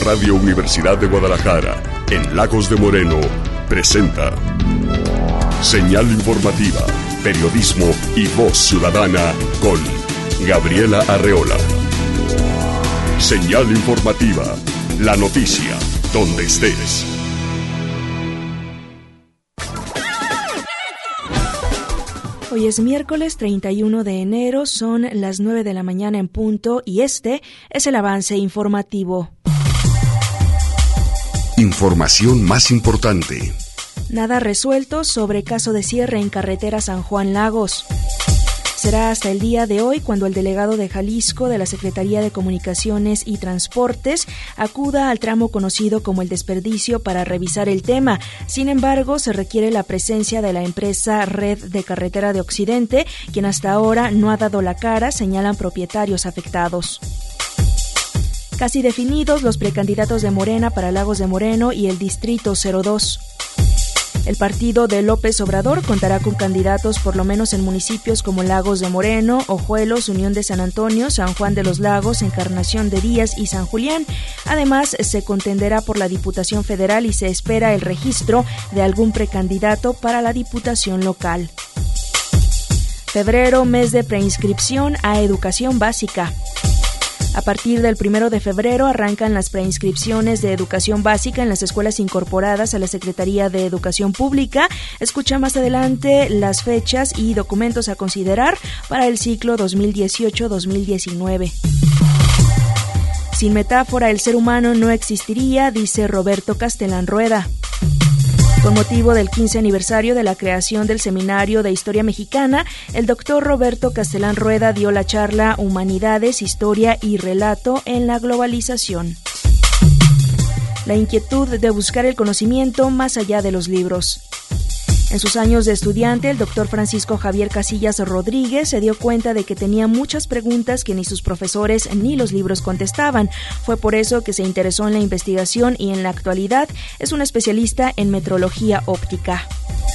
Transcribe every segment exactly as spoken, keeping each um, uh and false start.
Radio Universidad de Guadalajara, en Lagos de Moreno, presenta Señal Informativa, periodismo y voz ciudadana con Gabriela Arreola. Señal Informativa, la noticia, donde estés. Hoy es miércoles treinta y uno de enero, son las nueve de la mañana en punto y este es el avance informativo. Información más importante. Nada resuelto sobre caso de cierre en carretera San Juan Lagos. Será hasta el día de hoy cuando el delegado de Jalisco de la Secretaría de Comunicaciones y Transportes acuda al tramo conocido como El Desperdicio para revisar el tema. Sin embargo, se requiere la presencia de la empresa Red de Carretera de Occidente, quien hasta ahora no ha dado la cara, señalan propietarios afectados. Casi definidos los precandidatos de Morena para Lagos de Moreno y el Distrito cero dos. El partido de López Obrador contará con candidatos por lo menos en municipios como Lagos de Moreno, Ojuelos, Unión de San Antonio, San Juan de los Lagos, Encarnación de Díaz y San Julián. Además, se contenderá por la Diputación Federal y se espera el registro de algún precandidato para la Diputación local. Febrero, mes de preinscripción a educación básica. A partir del primero de febrero arrancan las preinscripciones de educación básica en las escuelas incorporadas a la Secretaría de Educación Pública. Escucha más adelante las fechas y documentos a considerar para el ciclo dos mil dieciocho dos mil diecinueve. Sin metáfora, el ser humano no existiría, dice Roberto Castellán Rueda. Con motivo del quince aniversario de la creación del Seminario de Historia Mexicana, el doctor Roberto Castellán Rueda dio la charla Humanidades, Historia y Relato en la Globalización. La inquietud de buscar el conocimiento más allá de los libros. En sus años de estudiante, el doctor Francisco Javier Casillas Rodríguez se dio cuenta de que tenía muchas preguntas que ni sus profesores ni los libros contestaban. Fue por eso que se interesó en la investigación y en la actualidad es un especialista en metrología óptica.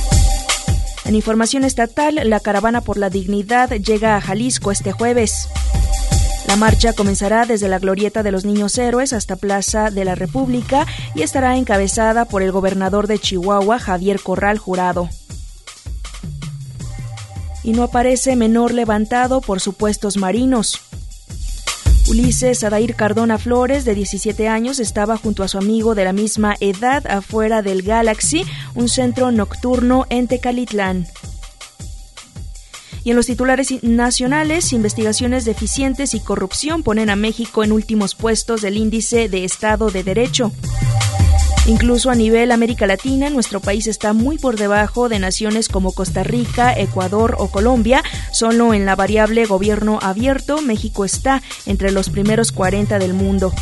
En información estatal, la Caravana por la Dignidad llega a Jalisco este jueves. La marcha comenzará desde la Glorieta de los Niños Héroes hasta Plaza de la República y estará encabezada por el gobernador de Chihuahua, Javier Corral Jurado. Y no aparece menor levantado por supuestos marinos. Ulises Adair Cardona Flores, de diecisiete años, estaba junto a su amigo de la misma edad afuera del Galaxy, un centro nocturno en Tecalitlán. Y en los titulares nacionales, investigaciones deficientes y corrupción ponen a México en últimos puestos del índice de Estado de Derecho. Incluso a nivel América Latina, nuestro país está muy por debajo de naciones como Costa Rica, Ecuador o Colombia. Solo en la variable gobierno abierto, México está entre los primeros cuarenta del mundo.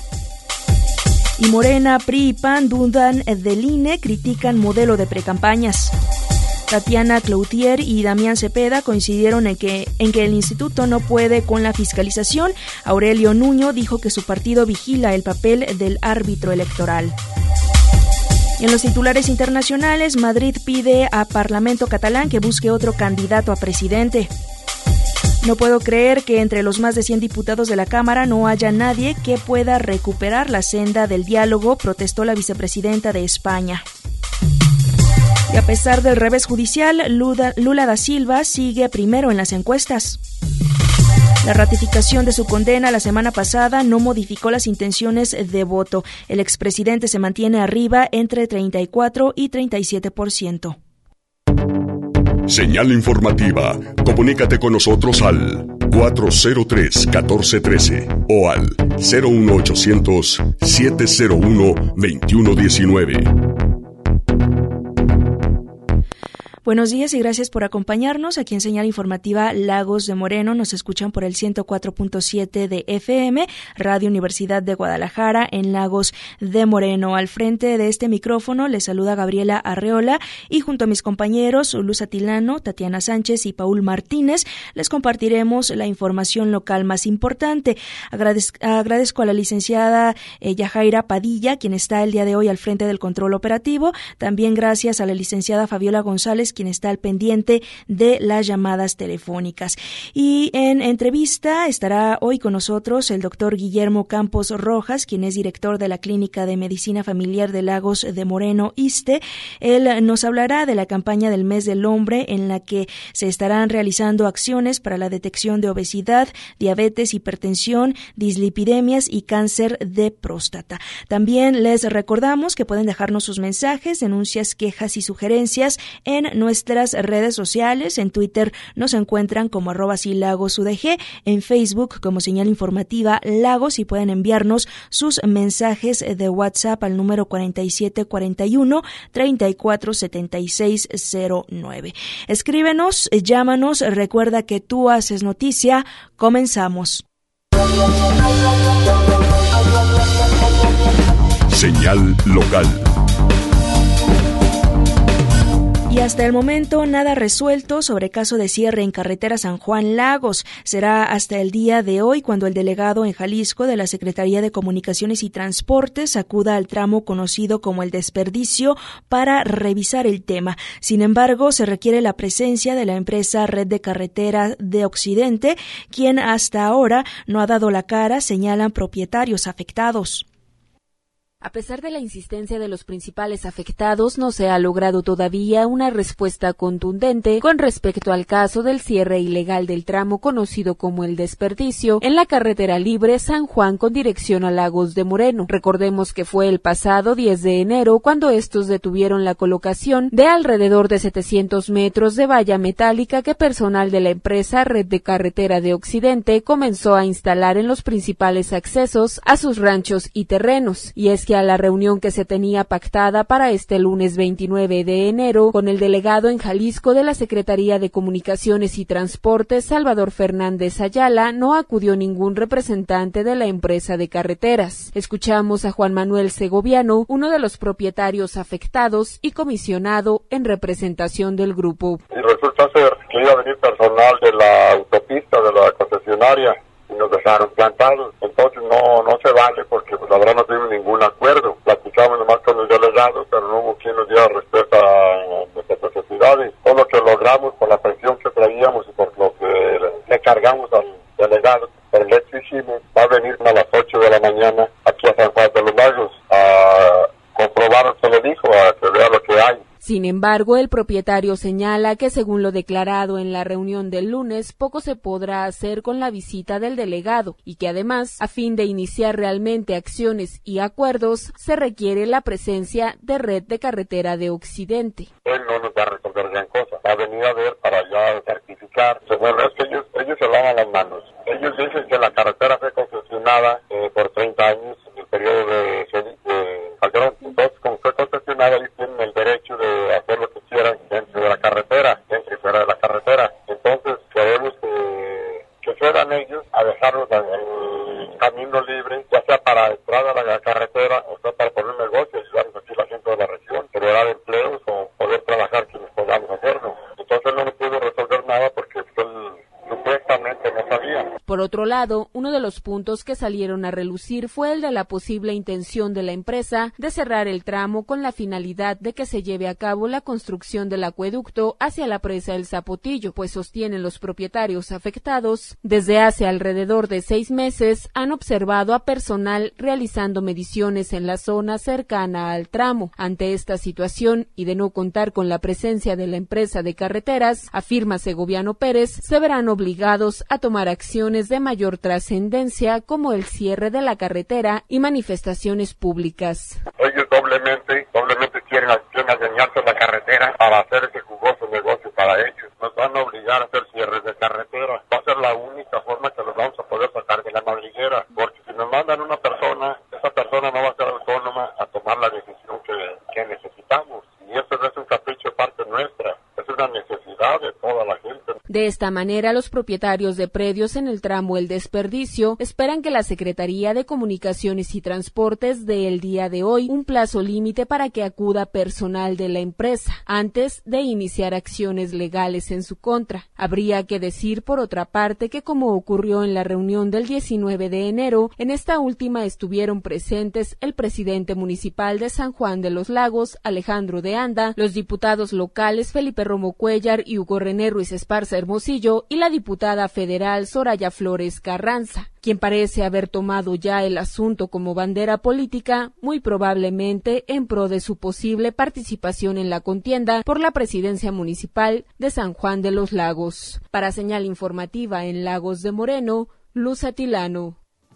Y Morena, P R I y P A N dudan del I N E, critican modelo de precampañas. Tatiana Cloutier y Damián Cepeda coincidieron en que, en que el instituto no puede con la fiscalización. Aurelio Nuño dijo que su partido vigila el papel del árbitro electoral. Y en los titulares internacionales, Madrid pide a Parlamento catalán que busque otro candidato a presidente. No puedo creer que entre los más de cien diputados de la Cámara no haya nadie que pueda recuperar la senda del diálogo, protestó la vicepresidenta de España. Y a pesar del revés judicial, Lula, Lula da Silva sigue primero en las encuestas. La ratificación de su condena la semana pasada no modificó las intenciones de voto. El expresidente se mantiene arriba entre treinta y cuatro y treinta y siete por ciento. Señal informativa. Comunícate con nosotros al cuatro cero tres, uno cuatro uno tres o al cero uno ochocientos, siete cero uno, veintiuno diecinueve. Buenos días y gracias por acompañarnos. Aquí en Señal Informativa Lagos de Moreno nos escuchan por el ciento cuatro punto siete de F M, Radio Universidad de Guadalajara en Lagos de Moreno. Al frente de este micrófono les saluda Gabriela Arreola y junto a mis compañeros Luz Atilano, Tatiana Sánchez y Paul Martínez les compartiremos la información local más importante. Agradez- agradezco a la licenciada eh, Yajaira Padilla, quien está el día de hoy al frente del control operativo. También gracias a la licenciada Fabiola González, quien está al pendiente de las llamadas telefónicas. Y en entrevista estará hoy con nosotros el doctor Guillermo Campos Rojas, quien es director de la Clínica de Medicina Familiar de Lagos de Moreno, ISSSTE. Él nos hablará de la campaña del Mes del Hombre, en la que se estarán realizando acciones para la detección de obesidad, diabetes, hipertensión, dislipidemias y cáncer de próstata. También les recordamos que pueden dejarnos sus mensajes, denuncias, quejas y sugerencias en nuestras redes sociales. En Twitter nos encuentran como arroba silagosudg, en Facebook como Señal Informativa Lagos, y pueden enviarnos sus mensajes de WhatsApp al número cuarenta y siete cuarenta y uno treinta y cuatro setenta y seis cero nueve. Escríbenos, llámanos, recuerda que tú haces noticia. Comenzamos. Señal local. Y hasta el momento nada resuelto sobre caso de cierre en carretera San Juan Lagos. Será hasta el día de hoy cuando el delegado en Jalisco de la Secretaría de Comunicaciones y Transportes acuda al tramo conocido como el Desperdicio para revisar el tema. Sin embargo, se requiere la presencia de la empresa Red de Carretera de Occidente, quien hasta ahora no ha dado la cara, señalan propietarios afectados. A pesar de la insistencia de los principales afectados, no se ha logrado todavía una respuesta contundente con respecto al caso del cierre ilegal del tramo conocido como el Desperdicio en la carretera libre San Juan con dirección a Lagos de Moreno. Recordemos que fue el pasado diez de enero cuando estos detuvieron la colocación de alrededor de setecientos metros de valla metálica que personal de la empresa Red de Carretera de Occidente comenzó a instalar en los principales accesos a sus ranchos y terrenos. Y es que a la reunión que se tenía pactada para este lunes veintinueve de enero con el delegado en Jalisco de la Secretaría de Comunicaciones y Transportes, Salvador Fernández Ayala, no acudió ningún representante de la empresa de carreteras. Escuchamos a Juan Manuel Segoviano, uno de los propietarios afectados y comisionado en representación del grupo. Y resulta ser que iba a venir personal de la autopista, de la concesionaria, y nos dejaron plantados. Entonces no no se vale porque pues, la verdad no tuvimos ningún acuerdo. Platicamos nomás con el delegado, pero no hubo quien nos diera respuesta a nuestras necesidades. Todo lo que logramos por la presión que traíamos y por lo que le cargamos al delegado, pero le exigimos, va a venir a las ocho de la mañana aquí a San Juan de los Lagos a comprobar, se le dijo, a que vea lo que hay. Sin embargo, el propietario señala que según lo declarado en la reunión del lunes, poco se podrá hacer con la visita del delegado y que además, a fin de iniciar realmente acciones y acuerdos, se requiere la presencia de Red de Carretera de Occidente. Él no nos va a resolver gran cosa, va a venir a ver para ya certificar. Bueno, es que ellos, ellos se lavan las manos. Ellos dicen que la carretera fue concesionada eh, por treinta años en el periodo de, de Calderón. Entonces, como fue concesionada, ellos tienen el derecho de hacer lo que quieran dentro de la carretera, dentro y fuera de la carretera. Entonces queremos que, que fueran ellos a dejarnos el camino libre, ya sea para entrar a la carretera o sea para poner un negocio y ayudarnos aquí la gente de la región, generar empleos o poder trabajar quienes podamos hacerlo. Entonces no me pudo resolver nada porque él supuestamente no sabía. Por otro lado, uno de los puntos que salieron a relucir fue el de la posible intención de la empresa de cerrar el tramo con la finalidad de que se lleve a cabo la construcción del acueducto hacia la presa El Zapotillo, pues sostienen los propietarios afectados, desde hace alrededor de seis meses han observado a personal realizando mediciones en la zona cercana al tramo. Ante esta situación y de no contar con la presencia de la empresa de carreteras, afirma Segoviano Pérez, se verán obligados a tomar acciones de mayor trascendencia como el cierre de la carretera y manifestaciones públicas. Ellos doblemente, doblemente quieren, quieren engañarse la carretera para hacer ese jugoso negocio para ellos. Nos van a obligar a hacer cierres de carretera. Va a ser la única forma que los vamos a poder sacar de la madriguera, porque si nos mandan una persona, esa persona no va a ser autónoma a tomar la decisión que, que necesitamos. Y eso no es un capricho de parte nuestra, es una necesidad de toda la gente. De esta manera, los propietarios de predios en el tramo El Desperdicio esperan que la Secretaría de Comunicaciones y Transportes dé el día de hoy un plazo límite para que acuda personal de la empresa, antes de iniciar acciones legales en su contra. Habría que decir, por otra parte, que como ocurrió en la reunión del diecinueve de enero, en esta última estuvieron presentes el presidente municipal de San Juan de los Lagos, Alejandro de Anda, los diputados locales Felipe Romo Cuellar y Hugo René Ruiz Esparza Hermosillo y la diputada federal Soraya Flores Carranza, quien parece haber tomado ya el asunto como bandera política, muy probablemente en pro de su posible participación en la contienda por la presidencia municipal de San Juan de los Lagos. Para Señal Informativa en Lagos de Moreno, Luz Atilano.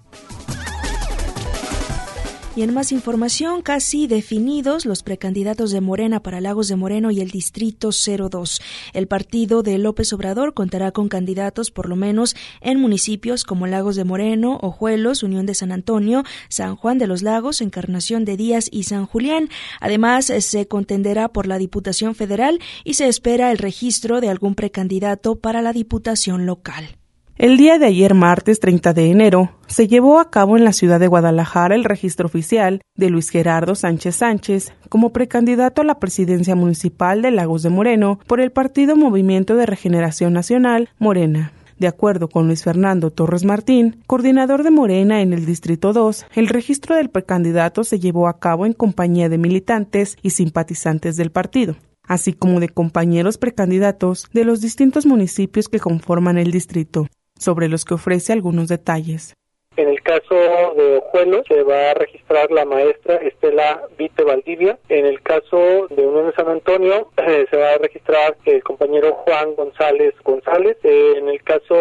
Y en más información, casi definidos los precandidatos de Morena para Lagos de Moreno y el Distrito cero dos. El partido de López Obrador contará con candidatos por lo menos en municipios como Lagos de Moreno, Ojuelos, Unión de San Antonio, San Juan de los Lagos, Encarnación de Díaz y San Julián. Además, se contenderá por la Diputación Federal y se espera el registro de algún precandidato para la Diputación local. El día de ayer, martes treinta de enero, se llevó a cabo en la ciudad de Guadalajara el registro oficial de Luis Gerardo Sánchez Sánchez como precandidato a la presidencia municipal de Lagos de Moreno por el partido Movimiento de Regeneración Nacional, Morena. De acuerdo con Luis Fernando Torres Martín, coordinador de Morena en el Distrito dos, el registro del precandidato se llevó a cabo en compañía de militantes y simpatizantes del partido, así como de compañeros precandidatos de los distintos municipios que conforman el distrito, sobre los que ofrece algunos detalles. En el caso de Ojuelos se va a registrar la maestra Estela Vite Valdivia. En el caso de Unión de San Antonio eh, se va a registrar el compañero Juan González González. Eh, en el caso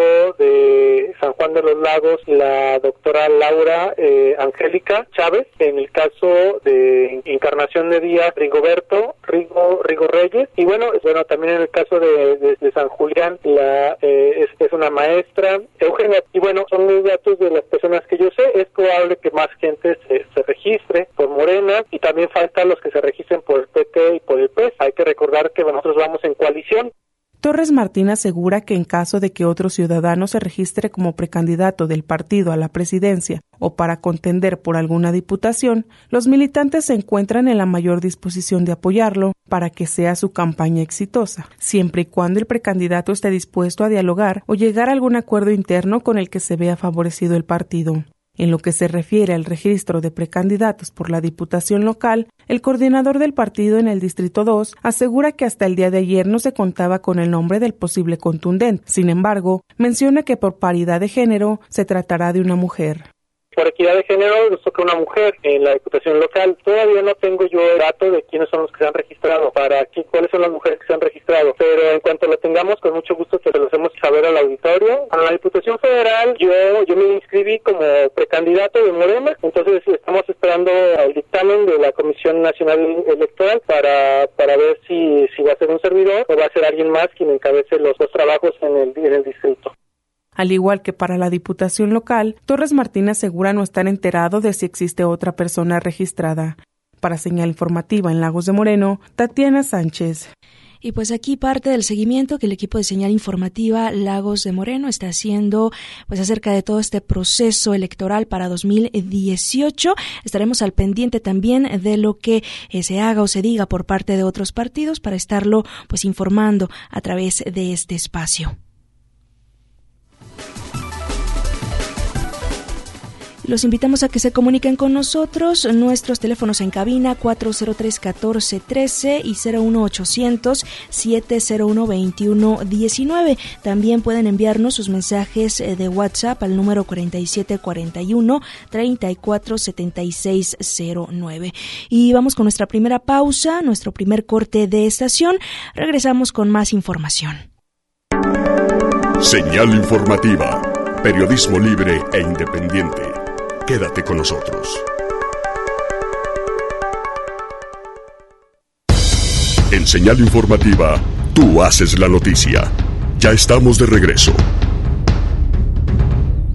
de San Juan de los Lagos, la doctora Laura eh, Angélica Chávez. En el caso de Encarnación de Díaz, Rigoberto Rigo, Rigo Reyes. Y bueno, bueno también en el caso de, de, de San Julián, la eh, es, es una maestra, Eugenia. Y bueno, son los datos de las personas que yo sé. Es probable que más gente se, se registre por Morena y también faltan los que se registren por el P T y por el P E S. Hay que recordar que nosotros vamos en coalición. Torres Martín asegura que en caso de que otro ciudadano se registre como precandidato del partido a la presidencia o para contender por alguna diputación, los militantes se encuentran en la mayor disposición de apoyarlo para que sea su campaña exitosa, siempre y cuando el precandidato esté dispuesto a dialogar o llegar a algún acuerdo interno con el que se vea favorecido el partido. En lo que se refiere al registro de precandidatos por la Diputación local, el coordinador del partido en el Distrito dos asegura que hasta el día de ayer no se contaba con el nombre del posible contundente. Sin embargo, menciona que por paridad de género se tratará de una mujer. Por equidad de género nos toca una mujer en la Diputación local. Todavía no tengo yo el dato de quiénes son los que se han registrado, para qué, cuáles son las mujeres que se han registrado, pero en cuanto lo tengamos, con mucho gusto te lo hacemos saber al auditorio. A la Diputación Federal yo yo me inscribí como precandidato de Morena, entonces estamos esperando el dictamen de la Comisión Nacional Electoral para para ver si, si va a ser un servidor o va a ser alguien más quien encabece los dos trabajos en el, en el distrito. Al igual que para la Diputación local, Torres Martín asegura no estar enterado de si existe otra persona registrada. Para Señal Informativa en Lagos de Moreno, Tatiana Sánchez. Y pues aquí parte del seguimiento que el equipo de Señal Informativa Lagos de Moreno está haciendo pues acerca de todo este proceso electoral para dos mil dieciocho. Estaremos al pendiente también de lo que eh, se haga o se diga por parte de otros partidos para estarlo pues informando a través de este espacio. Los invitamos a que se comuniquen con nosotros. Nuestros teléfonos en cabina cuatro cero tres, uno cuatro uno tres y cero uno ochocientos, siete cero uno, veintiuno diecinueve. También pueden enviarnos sus mensajes de WhatsApp al número cuarenta y siete cuarenta y uno, treinta y cuatro setenta y seis cero nueve. Y vamos con nuestra primera pausa, nuestro primer corte de estación. Regresamos con más información. Señal Informativa. Periodismo libre e independiente. Quédate con nosotros. En Señal Informativa, tú haces la noticia. Ya estamos de regreso.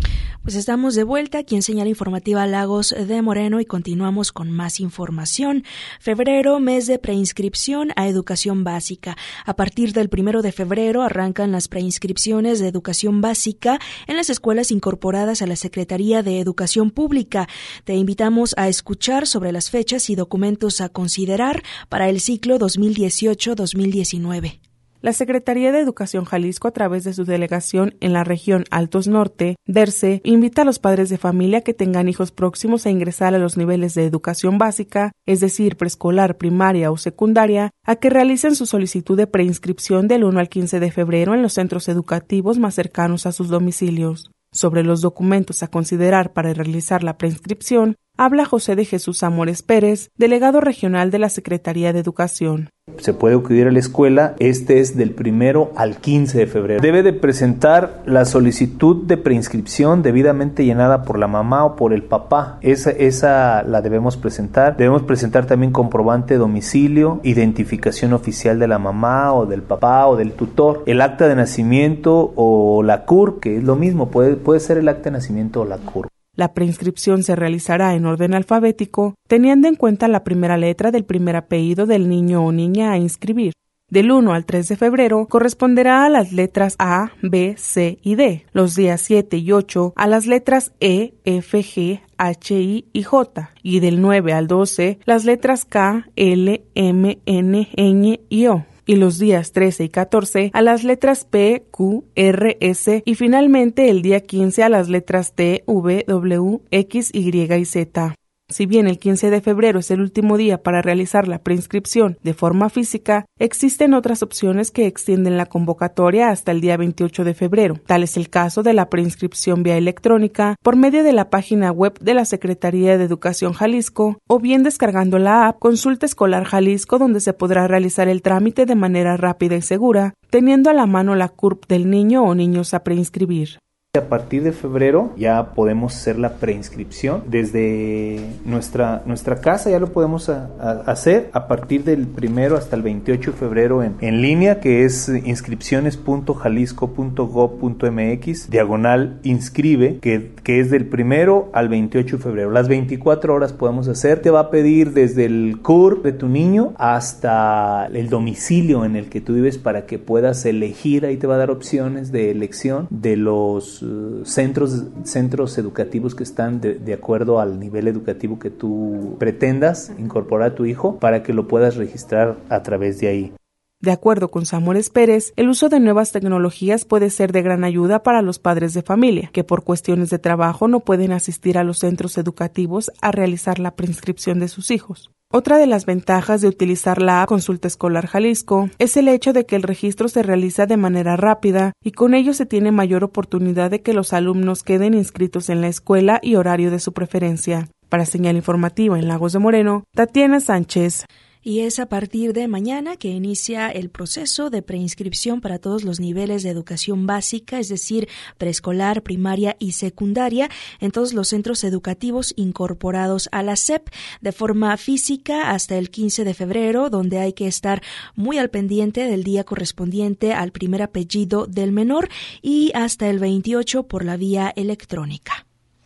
Pues estamos de vuelta aquí en Señal Informativa Lagos de Moreno y continuamos con más información. Febrero, mes de preinscripción a educación básica. A partir del primero de febrero arrancan las preinscripciones de educación básica en las escuelas incorporadas a la Secretaría de Educación Pública. Te invitamos a escuchar sobre las fechas y documentos a considerar para el ciclo dos mil dieciocho dos mil diecinueve. La Secretaría de Educación Jalisco, a través de su delegación en la región Altos Norte, DERCE, invita a los padres de familia que tengan hijos próximos a ingresar a los niveles de educación básica, es decir, preescolar, primaria o secundaria, a que realicen su solicitud de preinscripción del uno al quince de febrero en los centros educativos más cercanos a sus domicilios. Sobre los documentos a considerar para realizar la preinscripción, habla José de Jesús Amores Pérez, delegado regional de la Secretaría de Educación. Se puede acudir a la escuela, este es del primero al quince de febrero. Debe de presentar la solicitud de preinscripción debidamente llenada por la mamá o por el papá. Esa, esa la debemos presentar. Debemos presentar también comprobante de domicilio, identificación oficial de la mamá o del papá o del tutor, el acta de nacimiento o la C U R, que es lo mismo, puede, puede ser el acta de nacimiento o la C U R. La preinscripción se realizará en orden alfabético, teniendo en cuenta la primera letra del primer apellido del niño o niña a inscribir. Del uno al tres de febrero corresponderá a las letras A, B, C y D. Los días siete y ocho a las letras E, F, G, H, I y J. Y del nueve al doce las letras K, L, M, N, Ñ y O. Y los días trece y catorce a las letras P, Q, R, S y finalmente el día quince a las letras T, V, W, X, Y y Z. Si bien el quince de febrero es el último día para realizar la preinscripción de forma física, existen otras opciones que extienden la convocatoria hasta el día veintiocho de febrero. Tal es el caso de la preinscripción vía electrónica por medio de la página web de la Secretaría de Educación Jalisco o bien descargando la app Consulta Escolar Jalisco, donde se podrá realizar el trámite de manera rápida y segura, teniendo a la mano la C U R P del niño o niños a preinscribir. A partir de febrero ya podemos hacer la preinscripción desde nuestra nuestra casa, ya lo podemos a, a hacer a partir del primero hasta el veintiocho de febrero en, en línea, que es inscripciones punto jalisco punto gob punto m x diagonal inscribe, que, que es del primero al veintiocho de febrero. Las veinticuatro horas podemos hacer. Te va a pedir desde el C U R P de tu niño hasta el domicilio en el que tú vives para que puedas elegir. Ahí te va a dar opciones de elección de los centros centros educativos que están de, de acuerdo al nivel educativo que tú pretendas incorporar a tu hijo para que lo puedas registrar a través de ahí. De acuerdo con Samores Pérez, el uso de nuevas tecnologías puede ser de gran ayuda para los padres de familia, que por cuestiones de trabajo no pueden asistir a los centros educativos a realizar la preinscripción de sus hijos. Otra de las ventajas de utilizar la app Consulta Escolar Jalisco es el hecho de que el registro se realiza de manera rápida y con ello se tiene mayor oportunidad de que los alumnos queden inscritos en la escuela y horario de su preferencia. Para Señal Informativa en Lagos de Moreno, Tatiana Sánchez. Y es a partir de mañana que inicia el proceso de preinscripción para todos los niveles de educación básica, es decir, preescolar, primaria y secundaria, en todos los centros educativos incorporados a la S E P de forma física hasta el quince de febrero, donde hay que estar muy al pendiente del día correspondiente al primer apellido del menor, y hasta el veintiocho por la vía electrónica.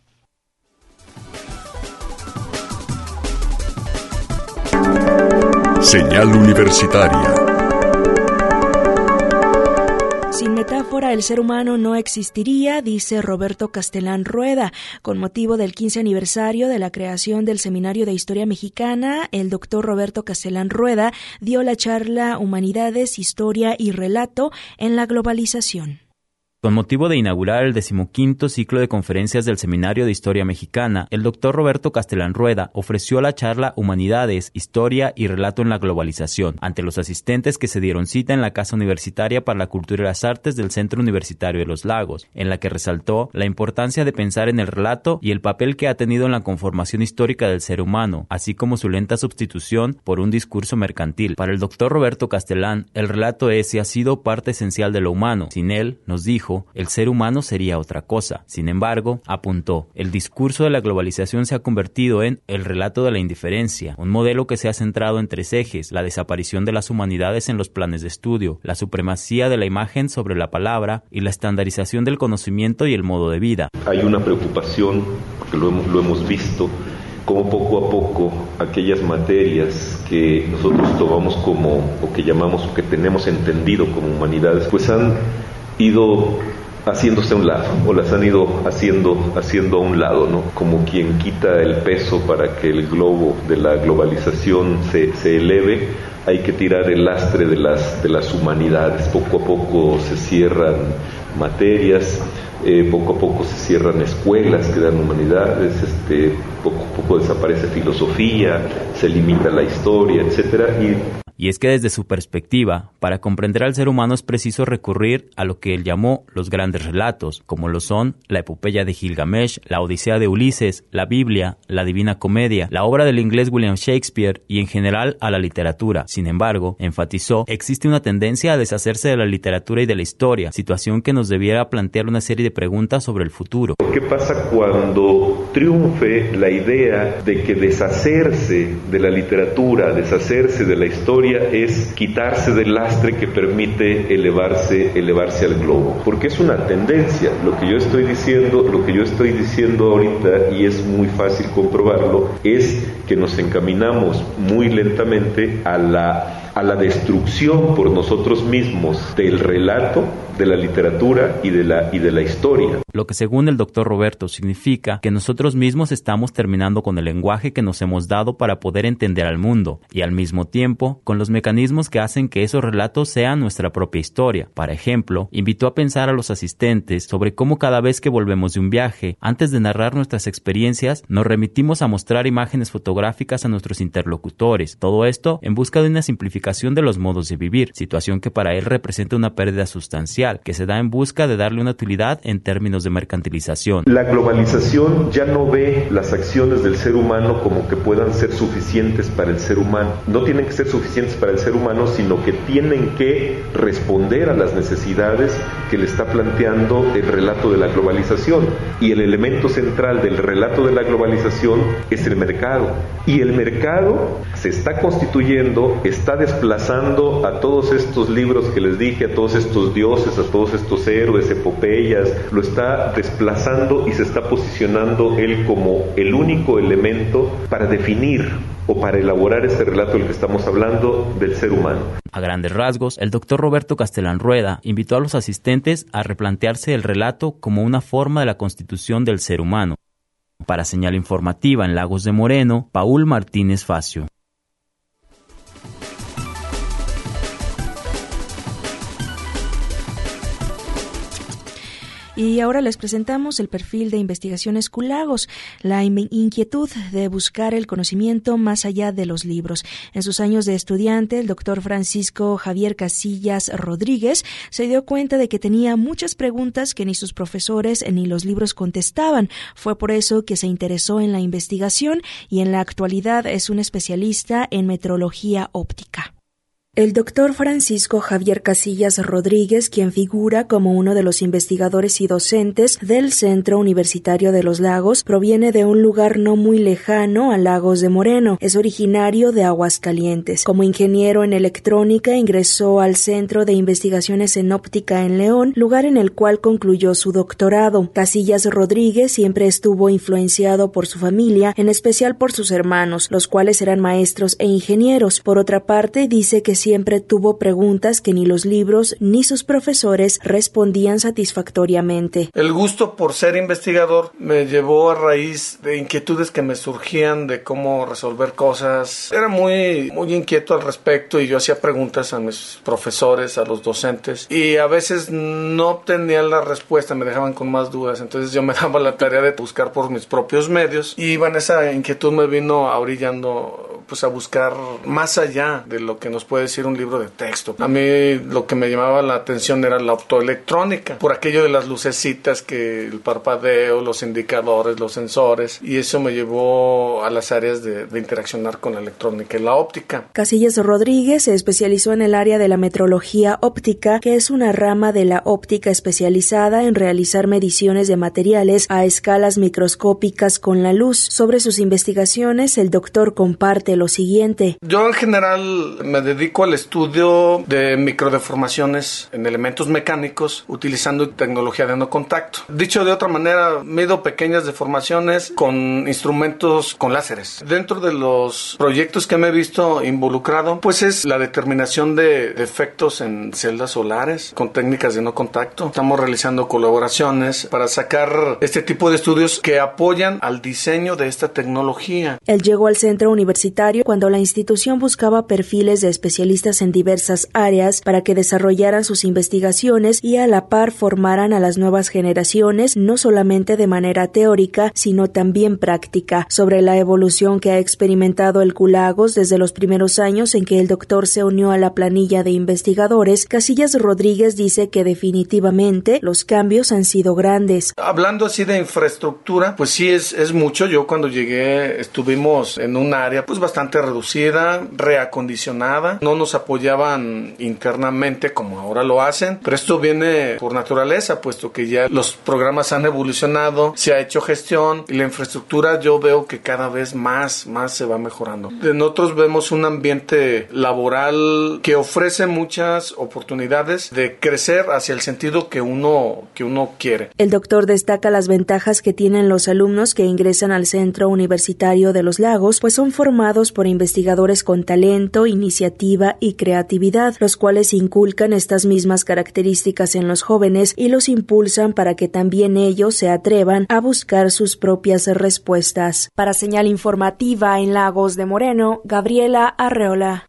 Señal Universitaria. Sin metáfora, el ser humano no existiría, dice Roberto Castellán Rueda. Con motivo del quince aniversario de la creación del Seminario de Historia Mexicana, el doctor Roberto Castellán Rueda dio la charla Humanidades, Historia y Relato en la Globalización. Con motivo de inaugurar el decimoquinto ciclo de conferencias del Seminario de Historia Mexicana, el doctor Roberto Castellán Rueda ofreció la charla Humanidades, Historia y Relato en la Globalización ante los asistentes que se dieron cita en la Casa Universitaria para la Cultura y las Artes del Centro Universitario de Los Lagos, en la que resaltó la importancia de pensar en el relato y el papel que ha tenido en la conformación histórica del ser humano, así como su lenta sustitución por un discurso mercantil. Para el doctor Roberto Castellán, el relato es y ha sido parte esencial de lo humano. Sin él, nos dijo, dijo, el ser humano sería otra cosa. Sin embargo, apuntó, el discurso de la globalización se ha convertido en el relato de la indiferencia, un modelo que se ha centrado en tres ejes: la desaparición de las humanidades en los planes de estudio, la supremacía de la imagen sobre la palabra y la estandarización del conocimiento y el modo de vida. Hay una preocupación, porque lo hemos, lo hemos visto, como poco a poco aquellas materias que nosotros tomamos como, o que llamamos, o que tenemos entendido como humanidades, pues han ido haciéndose a un lado, o las han ido haciendo, haciendo a un lado, ¿no? Como quien quita el peso para que el globo de la globalización se, se eleve, hay que tirar el lastre de las, de las humanidades. Poco a poco se cierran materias, eh, poco a poco se cierran escuelas que dan humanidades, este, poco a poco desaparece filosofía, se limita la historia, etcétera, y Y es que desde su perspectiva, para comprender al ser humano es preciso recurrir a lo que él llamó los grandes relatos, como lo son la epopeya de Gilgamesh, la Odisea de Ulises, la Biblia, la Divina Comedia, la obra del inglés William Shakespeare y en general a la literatura. Sin embargo, enfatizó, existe una tendencia a deshacerse de la literatura y de la historia, situación que nos debiera plantear una serie de preguntas sobre el futuro. ¿Qué pasa cuando triunfe la idea de que deshacerse de la literatura, deshacerse de la historia es quitarse del lastre que permite elevarse, elevarse al globo? Porque es una tendencia. Lo que yo estoy diciendo, lo que yo estoy diciendo ahorita, y es muy fácil comprobarlo, es que nos encaminamos muy lentamente a la, a la destrucción por nosotros mismos del relato, de la literatura y de la, y de la historia. Lo que según el doctor Roberto significa que nosotros mismos estamos terminando con el lenguaje que nos hemos dado para poder entender al mundo y al mismo tiempo con los mecanismos que hacen que esos relatos sean nuestra propia historia. Por ejemplo, invitó a pensar a los asistentes sobre cómo cada vez que volvemos de un viaje, antes de narrar nuestras experiencias, nos remitimos a mostrar imágenes fotográficas a nuestros interlocutores. Todo esto en busca de una simplificación de los modos de vivir, situación que para él representa una pérdida sustancial, que se da en busca de darle una utilidad en términos de mercantilización. La globalización ya no ve las acciones del ser humano como que puedan ser suficientes para el ser humano. No tienen que ser suficientes para el ser humano, sino que tienen que responder a las necesidades que le está planteando el relato de la globalización. Y el elemento central del relato de la globalización es el mercado. Y el mercado se está constituyendo, está desplazando a todos estos libros que les dije, a todos estos dioses, a todos estos héroes, epopeyas, lo está desplazando y se está posicionando él como el único elemento para definir o para elaborar este relato del que estamos hablando del ser humano. A grandes rasgos, el doctor Roberto Castellán Rueda invitó a los asistentes a replantearse el relato como una forma de la constitución del ser humano. Para Señal Informativa en Lagos de Moreno, Paul Martínez Facio. Y ahora les presentamos el perfil de Investigaciones Q Lagos, la inquietud de buscar el conocimiento más allá de los libros. En sus años de estudiante, el doctor Francisco Javier Casillas Rodríguez se dio cuenta de que tenía muchas preguntas que ni sus profesores ni los libros contestaban. Fue por eso que se interesó en la investigación y en la actualidad es un especialista en metrología óptica. El doctor Francisco Javier Casillas Rodríguez, quien figura como uno de los investigadores y docentes del Centro Universitario de los Lagos, proviene de un lugar no muy lejano a Lagos de Moreno. Es originario de Aguascalientes. Como ingeniero en electrónica, ingresó al Centro de Investigaciones en Óptica en León, lugar en el cual concluyó su doctorado. Casillas Rodríguez siempre estuvo influenciado por su familia, en especial por sus hermanos, los cuales eran maestros e ingenieros. Por otra parte, dice que siempre tuvo preguntas que ni los libros ni sus profesores respondían satisfactoriamente. El gusto por ser investigador me llevó a raíz de inquietudes que me surgían de cómo resolver cosas. Era muy, muy inquieto al respecto y yo hacía preguntas a mis profesores, a los docentes, y a veces no obtenía la respuesta, me dejaban con más dudas. Entonces yo me daba la tarea de buscar por mis propios medios y bueno, esa inquietud me vino orillando pues a buscar más allá de lo que nos puede decir un libro de texto. A mí lo que me llamaba la atención era la optoelectrónica, por aquello de las lucecitas, que el parpadeo, los indicadores, los sensores, y eso me llevó a las áreas de, de interaccionar con la electrónica y la óptica. Casillas Rodríguez se especializó en el área de la metrología óptica, que es una rama de la óptica especializada en realizar mediciones de materiales a escalas microscópicas con la luz. Sobre sus investigaciones, el doctor comparte lo siguiente. Yo en general me dedico al estudio de microdeformaciones en elementos mecánicos utilizando tecnología de no contacto. Dicho de otra manera, mido pequeñas deformaciones con instrumentos con láseres. Dentro de los proyectos que me he visto involucrado, pues es la determinación de defectos en celdas solares con técnicas de no contacto. Estamos realizando colaboraciones para sacar este tipo de estudios que apoyan al diseño de esta tecnología. Él llegó al centro universitario cuando la institución buscaba perfiles de especialistas en diversas áreas para que desarrollaran sus investigaciones y a la par formaran a las nuevas generaciones, no solamente de manera teórica, sino también práctica. Sobre la evolución que ha experimentado el Culagos desde los primeros años en que el doctor se unió a la planilla de investigadores, Casillas Rodríguez dice que definitivamente los cambios han sido grandes. Hablando así de infraestructura, pues sí es, es mucho. Yo cuando llegué estuvimos en un área pues bastante reducida, reacondicionada. No nos apoyaban internamente como ahora lo hacen, pero esto viene por naturaleza, puesto que ya los programas han evolucionado, se ha hecho gestión y la infraestructura yo veo que cada vez más, más se va mejorando. Nosotros vemos un ambiente laboral que ofrece muchas oportunidades de crecer hacia el sentido que uno, que uno quiere. El doctor destaca las ventajas que tienen los alumnos que ingresan al Centro Universitario de Los Lagos, pues son formados por investigadores con talento, iniciativa y creatividad, los cuales inculcan estas mismas características en los jóvenes y los impulsan para que también ellos se atrevan a buscar sus propias respuestas. Para Señal Informativa en Lagos de Moreno, Gabriela Arreola.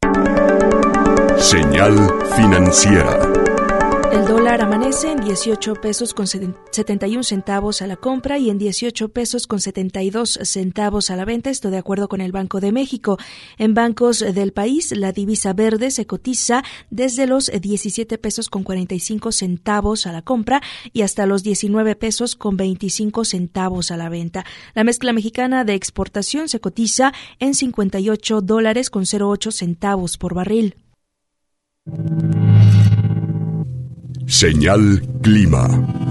Señal financiera. El dólar amanece en dieciocho pesos con setenta y un centavos a la compra y en dieciocho pesos con setenta y dos centavos a la venta, esto de acuerdo con el Banco de México. En bancos del país, la divisa verde se cotiza desde los diecisiete pesos con cuarenta y cinco centavos a la compra y hasta los diecinueve pesos con veinticinco centavos a la venta. La mezcla mexicana de exportación se cotiza en cincuenta y ocho dólares con cero ocho centavos por barril. Señal Clima.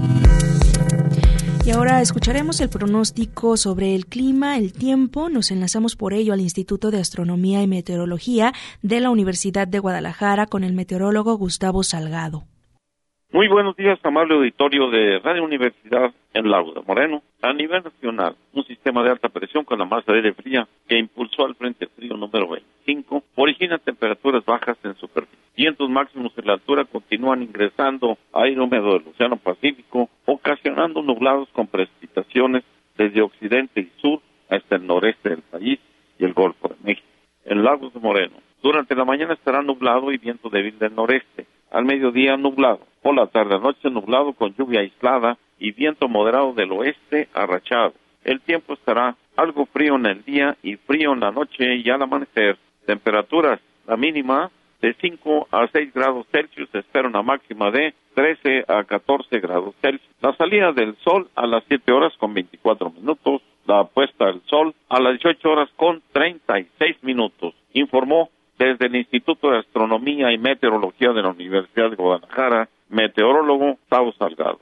Y ahora escucharemos el pronóstico sobre el clima, el tiempo. Nos enlazamos por ello al Instituto de Astronomía y Meteorología de la Universidad de Guadalajara con el meteorólogo Gustavo Salgado. Muy buenos días, amable auditorio de Radio Universidad en Lagos de Moreno. A nivel nacional, un sistema de alta presión con la masa de aire fría que impulsó al frente frío número veinticinco origina temperaturas bajas en superficie. Vientos máximos en la altura continúan ingresando aire húmedo del Océano Pacífico, ocasionando nublados con precipitaciones desde occidente y sur hasta el noreste del país y el Golfo de México. En Lagos de Moreno, durante la mañana estará nublado y viento débil del noreste. Al mediodía nublado, por la tarde-noche nublado con lluvia aislada y viento moderado del oeste a rachado. El tiempo estará algo frío en el día y frío en la noche y al amanecer. Temperaturas, la mínima de cinco a seis grados Celsius, se espera una máxima de trece a catorce grados Celsius. La salida del sol a las siete horas con veinticuatro minutos, la puesta del sol a las dieciocho horas con treinta y seis minutos, informó desde el Instituto de Astronomía y Meteorología de la Universidad de Guadalajara, meteorólogo Gustavo Salgado.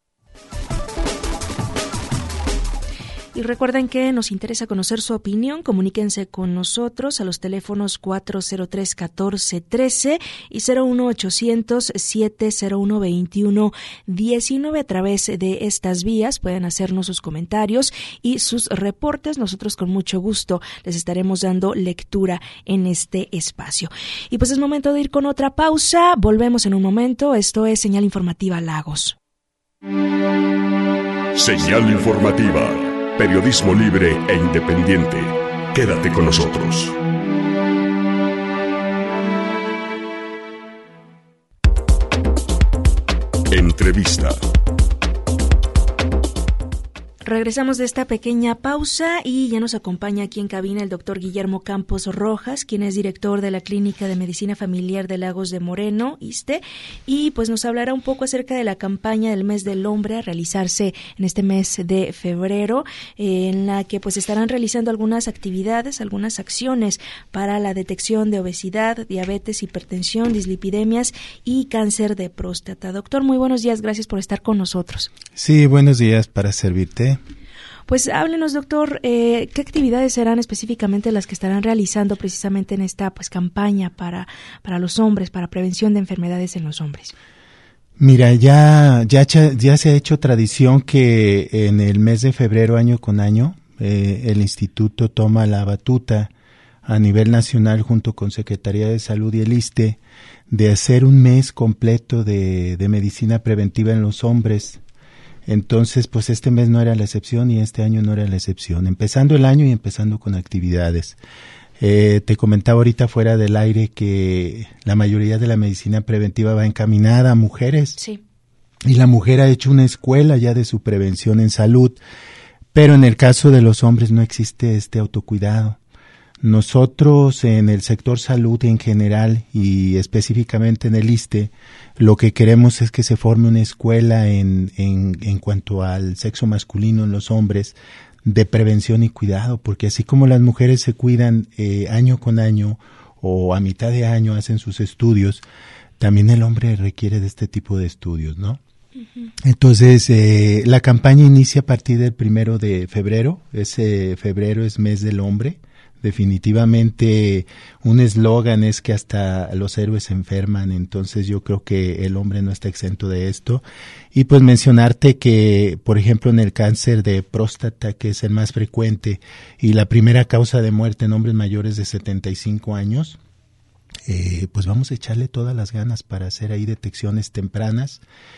Y recuerden que nos interesa conocer su opinión. Comuníquense con nosotros a los teléfonos cuatro cero tres, catorce trece y cero uno ochocientos, siete cero uno, veintiuno diecinueve. A través de estas vías pueden hacernos sus comentarios y sus reportes. Nosotros con mucho gusto les estaremos dando lectura en este espacio. Y pues es momento de ir con otra pausa. Volvemos en un momento. Esto es Señal Informativa Lagos. Señal Informativa. Periodismo libre e independiente. Quédate con nosotros. Entrevista. Regresamos de esta pequeña pausa y ya nos acompaña aquí en cabina el doctor Guillermo Campos Rojas, quien es director de la Clínica de Medicina Familiar de Lagos de Moreno, ISSSTE, y pues nos hablará un poco acerca de la campaña del Mes del Hombre a realizarse en este mes de febrero, eh, en la que pues estarán realizando algunas actividades, algunas acciones para la detección de obesidad, diabetes, hipertensión, dislipidemias y cáncer de próstata. Doctor, muy buenos días, gracias por estar con nosotros. Sí, buenos días, para servirte. Pues háblenos, doctor, eh, ¿qué actividades serán específicamente las que estarán realizando precisamente en esta pues campaña para, para los hombres, para prevención de enfermedades en los hombres? Mira, ya, ya, ya se ha hecho tradición que en el mes de febrero, año con año, eh, el instituto toma la batuta a nivel nacional junto con Secretaría de Salud y el ISSSTE de hacer un mes completo de, de medicina preventiva en los hombres. Entonces, pues este mes no era la excepción y este año no era la excepción. Empezando el año y empezando con actividades. Eh, te comentaba ahorita fuera del aire que la mayoría de la medicina preventiva va encaminada a mujeres. Sí. Y la mujer ha hecho una escuela ya de su prevención en salud. Pero en el caso de los hombres no existe este autocuidado. Nosotros en el sector salud en general y específicamente en el ISSSTE, lo que queremos es que se forme una escuela en, en, en cuanto al sexo masculino en los hombres de prevención y cuidado, porque así como las mujeres se cuidan eh, año con año o a mitad de año hacen sus estudios, también el hombre requiere de este tipo de estudios, ¿no? Uh-huh. Entonces, eh, la campaña inicia a partir del primero de febrero, ese febrero es mes del hombre. Definitivamente un eslogan es que hasta los héroes se enferman, entonces yo creo que el hombre no está exento de esto. Y pues mencionarte que, por ejemplo, en el cáncer de próstata, que es el más frecuente y la primera causa de muerte en hombres mayores de setenta y cinco años, eh, pues vamos a echarle todas las ganas para hacer ahí detecciones tempranas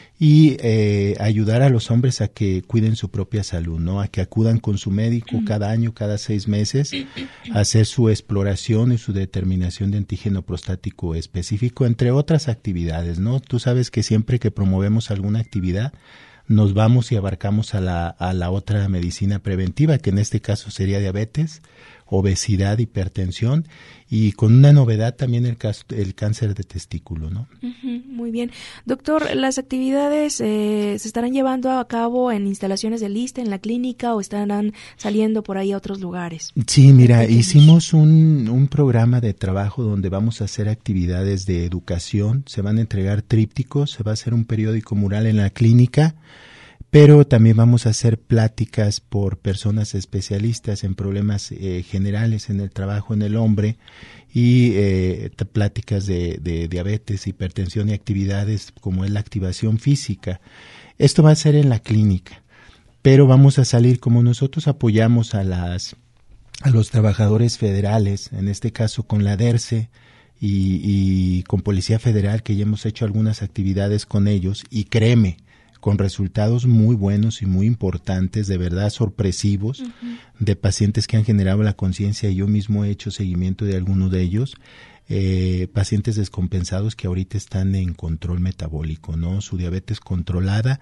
y eh, ayudar a los hombres a que cuiden su propia salud, ¿no? A que acudan con su médico cada año, cada seis meses, a hacer su exploración y su determinación de antígeno prostático específico, entre otras actividades, ¿no? Tú sabes que siempre que promovemos alguna actividad, nos vamos y abarcamos a la, a la otra medicina preventiva, que en este caso sería diabetes, obesidad, hipertensión y con una novedad también el, caso, el cáncer de testículo, ¿no? Uh-huh, muy bien. Doctor, ¿las actividades eh, se estarán llevando a cabo en instalaciones del ISSSTE, en la clínica o estarán saliendo por ahí a otros lugares? Sí, mira, pequeños? hicimos un, un programa de trabajo donde vamos a hacer actividades de educación, se van a entregar trípticos, se va a hacer un periódico mural en la clínica, pero también vamos a hacer pláticas por personas especialistas en problemas eh, generales en el trabajo en el hombre y eh, pláticas de, de diabetes, hipertensión y actividades como es la activación física. Esto va a ser en la clínica, pero vamos a salir como nosotros apoyamos a las a los trabajadores federales, en este caso con la DERCE y, y con Policía Federal, que ya hemos hecho algunas actividades con ellos y créeme, con resultados muy buenos y muy importantes, de verdad sorpresivos, uh-huh. de pacientes que han generado la conciencia. Yo mismo he hecho seguimiento de algunos de ellos, eh, pacientes descompensados que ahorita están en control metabólico, ¿no? Su diabetes controlada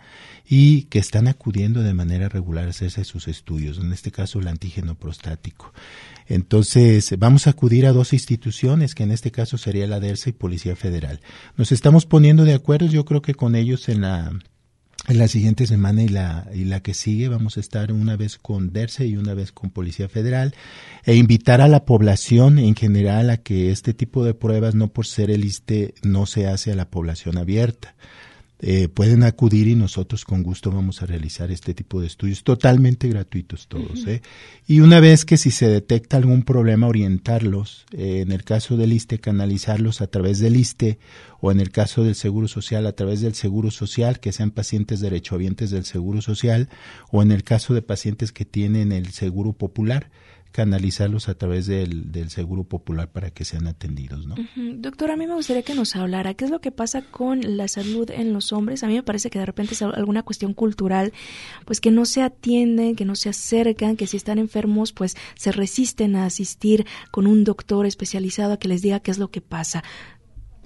y que están acudiendo de manera regular a hacerse sus estudios, en este caso el antígeno prostático. Entonces, vamos a acudir a dos instituciones, que en este caso sería la DERCE y Policía Federal. Nos estamos poniendo de acuerdo, yo creo que con ellos en la... En la siguiente semana y la y la que sigue vamos a estar una vez con DERCE y una vez con Policía Federal e invitar a la población en general a que este tipo de pruebas, no por ser el ISSSTE, no se hace a la población abierta. Eh, pueden acudir y nosotros con gusto vamos a realizar este tipo de estudios totalmente gratuitos todos, uh-huh. ¿eh? Y una vez que si se detecta algún problema, orientarlos, eh, en el caso del ISSSTE, canalizarlos a través del ISSSTE o en el caso del Seguro Social a través del Seguro Social, que sean pacientes derechohabientes del Seguro Social, o en el caso de pacientes que tienen el Seguro Popular, canalizarlos a través del, del Seguro Popular para que sean atendidos, ¿no? Uh-huh. Doctor, a mí me gustaría que nos hablara qué es lo que pasa con la salud en los hombres. A mí me parece que de repente es alguna cuestión cultural, pues que no se atienden, que no se acercan, que si están enfermos, pues se resisten a asistir con un doctor especializado a que les diga qué es lo que pasa.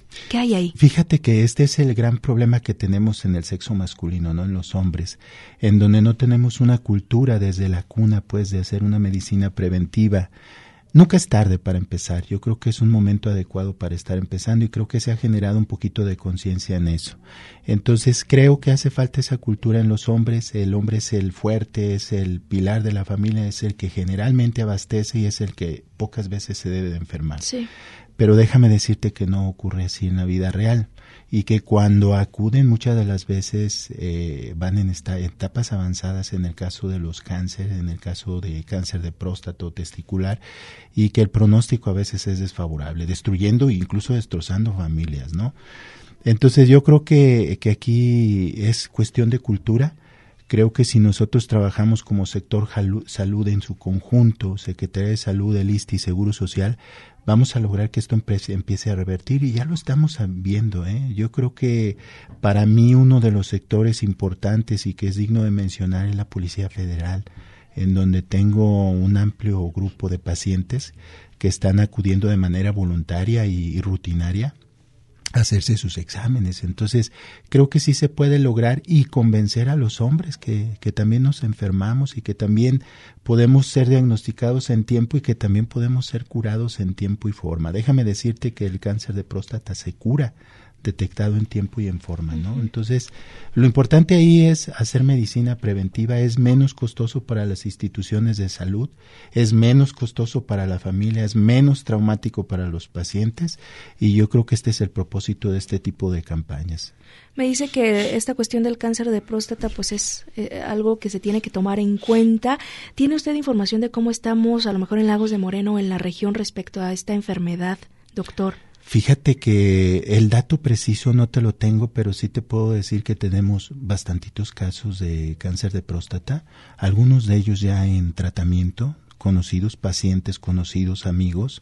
¿Qué hay ahí? Fíjate que este es el gran problema que tenemos en el sexo masculino, ¿no? En los hombres, en donde no tenemos una cultura desde la cuna, pues, de hacer una medicina preventiva. Nunca es tarde para empezar. Yo creo que es un momento adecuado para estar empezando y creo que se ha generado un poquito de conciencia en eso. Entonces creo que hace falta esa cultura en los hombres. El hombre es el fuerte, es el pilar de la familia, es el que generalmente abastece y es el que pocas veces se debe de enfermar. Sí. Pero déjame decirte que no ocurre así en la vida real y que cuando acuden muchas de las veces eh, van en esta, etapas avanzadas en el caso de los cánceres, en el caso de cáncer de próstata o testicular, y que el pronóstico a veces es desfavorable, destruyendo e incluso destrozando familias, ¿no? Entonces yo creo que, que aquí es cuestión de cultura. Creo que si nosotros trabajamos como sector salud en su conjunto, Secretaría de Salud, el I S S S T E y Seguro Social, vamos a lograr que esto empiece a revertir y ya lo estamos viendo, ¿eh? Yo creo que para mí uno de los sectores importantes y que es digno de mencionar es la Policía Federal, en donde tengo un amplio grupo de pacientes que están acudiendo de manera voluntaria y, y rutinaria hacerse sus exámenes. Entonces creo que sí se puede lograr y convencer a los hombres que, que también nos enfermamos y que también podemos ser diagnosticados en tiempo y que también podemos ser curados en tiempo y forma. Déjame decirte que el cáncer de próstata se cura detectado en tiempo y en forma, ¿no? Uh-huh. Entonces, lo importante ahí es hacer medicina preventiva, es menos costoso para las instituciones de salud, es menos costoso para la familia, es menos traumático para los pacientes y yo creo que este es el propósito de este tipo de campañas. Me dice que esta cuestión del cáncer de próstata pues es eh, algo que se tiene que tomar en cuenta. ¿Tiene usted información de cómo estamos a lo mejor en Lagos de Moreno, en la región, respecto a esta enfermedad, doctor? Fíjate que el dato preciso no te lo tengo, pero sí te puedo decir que tenemos bastantitos casos de cáncer de próstata, algunos de ellos ya en tratamiento, conocidos, pacientes conocidos, amigos,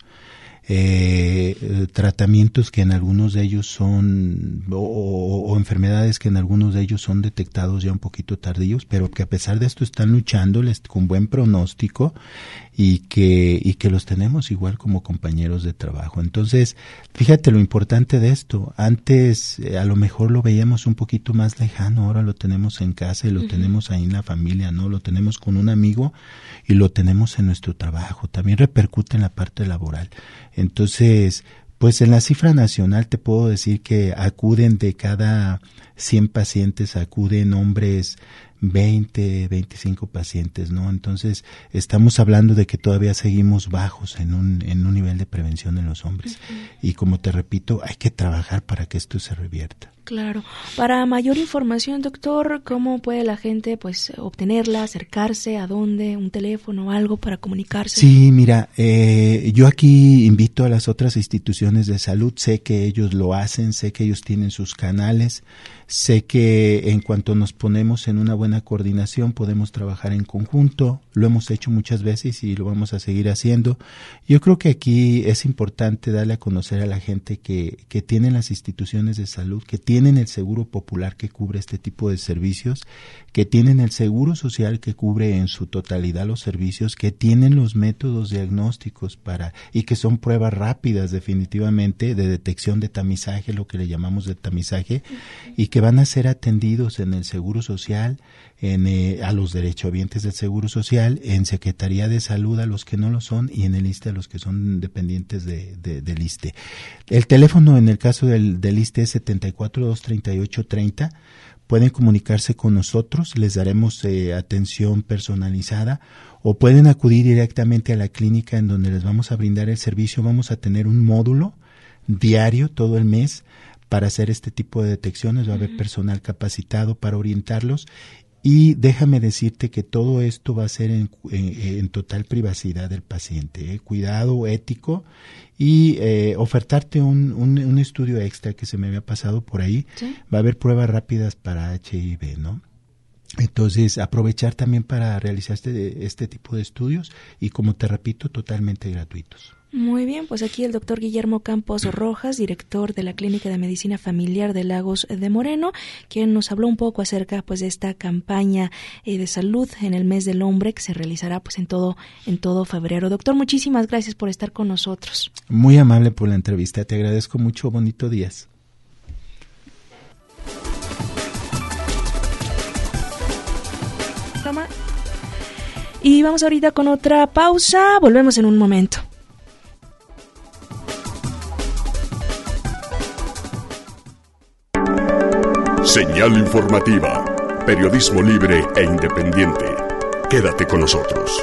eh, tratamientos que en algunos de ellos son, o, o, o enfermedades que en algunos de ellos son detectados ya un poquito tardíos, pero que a pesar de esto están luchándoles con buen pronóstico y que, y que los tenemos igual como compañeros de trabajo. Entonces, fíjate lo importante de esto. Antes eh, a lo mejor lo veíamos un poquito más lejano, ahora lo tenemos en casa y lo uh-huh. tenemos ahí en la familia, ¿no? Lo tenemos con un amigo y lo tenemos en nuestro trabajo. También repercute en la parte laboral. Entonces, pues en la cifra nacional te puedo decir que acuden de cada cien pacientes, acuden hombres veinte, veinticinco pacientes, ¿no? Entonces, estamos hablando de que todavía seguimos bajos en un en un nivel de prevención en los hombres. Uh-huh. Y como te repito, hay que trabajar para que esto se revierta. Claro. Para mayor información, doctor, ¿cómo puede la gente pues obtenerla, acercarse, a dónde, un teléfono, algo para comunicarse? Sí, mira, eh, yo aquí invito a las otras instituciones de salud, sé que ellos lo hacen, sé que ellos tienen sus canales, sé que en cuanto nos ponemos en una buena coordinación podemos trabajar en conjunto, lo hemos hecho muchas veces y lo vamos a seguir haciendo. Yo creo que aquí es importante darle a conocer a la gente que, que tienen las instituciones de salud, que tienen el seguro popular que cubre este tipo de servicios, que tienen el seguro social que cubre en su totalidad los servicios, que tienen los métodos diagnósticos para y que son pruebas rápidas definitivamente de detección de tamizaje, lo que le llamamos de tamizaje, y que van a ser atendidos en el seguro social, en eh, a los derechohabientes del seguro social, en Secretaría de Salud a los que no lo son y en el I S S S T E a los que son dependientes de, de, del I S S S T E. El teléfono en el caso del, del I S S S T E es setenta y cuatro, doscientos treinta y ocho, treinta. Pueden comunicarse con nosotros, les daremos eh, atención personalizada o pueden acudir directamente a la clínica en donde les vamos a brindar el servicio. Vamos a tener un módulo diario todo el mes para hacer este tipo de detecciones, va a haber personal capacitado para orientarlos y déjame decirte que todo esto va a ser en, en, en total privacidad del paciente, ¿eh? Cuidado ético y eh, ofertarte un, un, un estudio extra que se me había pasado por ahí, ¿sí? Va a haber pruebas rápidas para H I V, ¿no? Entonces, aprovechar también para realizar este, este tipo de estudios y, como te repito, totalmente gratuitos. Muy bien, pues aquí el doctor Guillermo Campos Rojas, director de la Clínica de Medicina Familiar de Lagos de Moreno, quien nos habló un poco acerca pues de esta campaña eh, de salud en el mes del hombre que se realizará pues en todo en todo febrero. Doctor, muchísimas gracias por estar con nosotros. Muy amable por la entrevista, te agradezco mucho, bonito día. Toma. Y vamos ahorita con otra pausa, volvemos en un momento. Señal informativa, periodismo libre e independiente. Quédate con nosotros.